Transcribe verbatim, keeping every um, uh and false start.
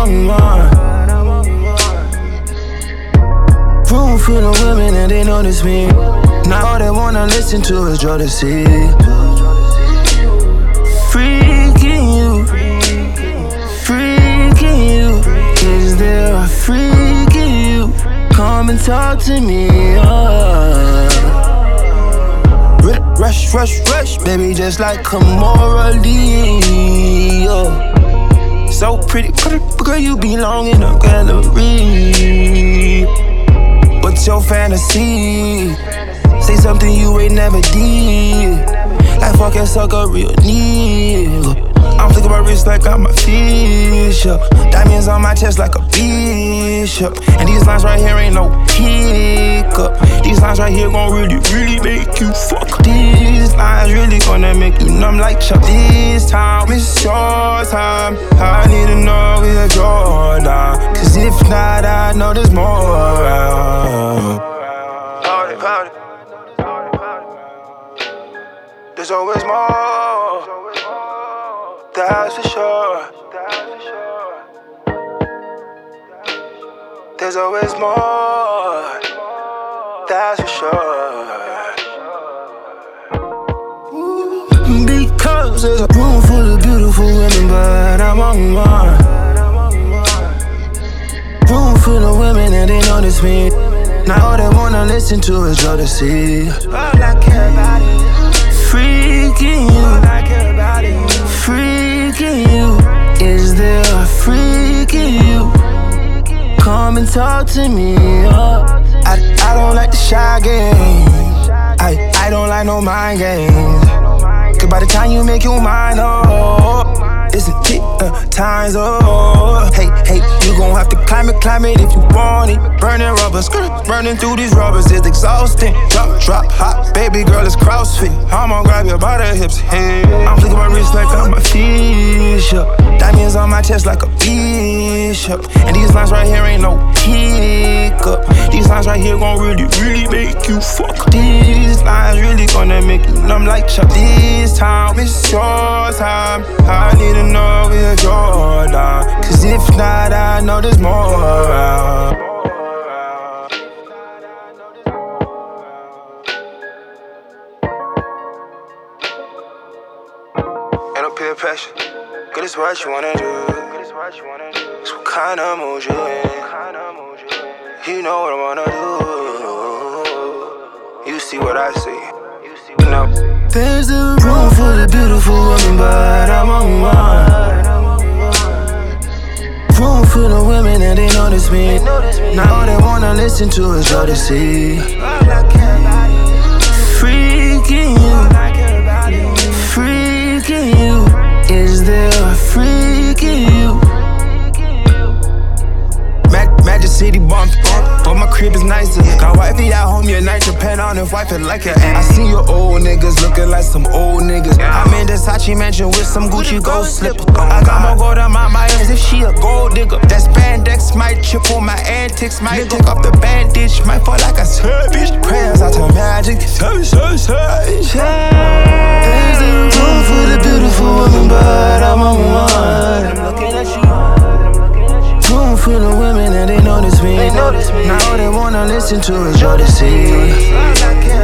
on one. Room full of women and they notice me. Now all they wanna listen to is Jodeci. Freaking you, freaking you. Is there a freak in you? Come and talk to me, uh. Rush, rush, rush, baby, just like Kamora Lee, oh. So pretty, pretty, girl, you belong in a gallery. What's your fantasy? Say something you ain't never did. Like fucking suck a real nigga. I'm flicking my wrist like I'm a fish up. Diamonds on my chest like a bishop. And these lines right here ain't no hiccup. These lines right here gon' really, really make you fuck. These lines really gonna make you numb like Chuck. This time, it's your time. I need to know if you're down. Cause if not, I know there's more around. Party, party. There's always more. That's for sure. There's always more. That's for sure. Because there's a room full of beautiful women, but I'm on one. Room full of women and they notice me. Now all they wanna listen to is Jodeci. All I care about is freaking you. All I care about is freaking you. Is there a freak in you? Come and talk to me, uh. I, I don't like the shy games. I, I don't like no mind games. Cause by the time you make your mind up, it's a tick, uh, time's up. Hey, hey, you gon' have to climb it, climb it if you want it. Burning rubber, skirt, burning through these rubbers is exhausting. Drop, drop, hot, baby girl, it's CrossFit. I'ma grab you by the hips, hey. I'm flicking my wrist like I'm a fish up. Diamonds on my chest like a bishop. And these lines right here ain't no hiccup. These lines right here gon' really, really make you fuck. These lines really gonna make you numb like Chuck. This time, it's your time. I need to know if you're down. Cause if not, I know there's more around. Ain't no peer pressure. Good is what you wanna do. It's what kind of mood you in. You know what I wanna do. You see what I see. You know. There's a room full of beautiful women, but I'm on one. Room full of women and they notice me. Now all they wanna listen to is Jodeci. Freaking you, freaking you. Is there a freak in you? Magic City bump, but my crib is nicer. Got wifey at home, your night depend on if wife it like it. I see your old niggas looking like some old niggas. I'm in the Sachi mansion with some Gucci gold slip. I got more gold on my mind as if she a gold digger. That spandex might chip on my antics, might take off the bandage, might fall like a savage. Prayers out to magic, savage, savage, savage. There's a room full of beautiful women, but I'm on one. I'm looking at you. Room full of women and they notice me. They notice me. Now all they wanna listen to is Jodeci.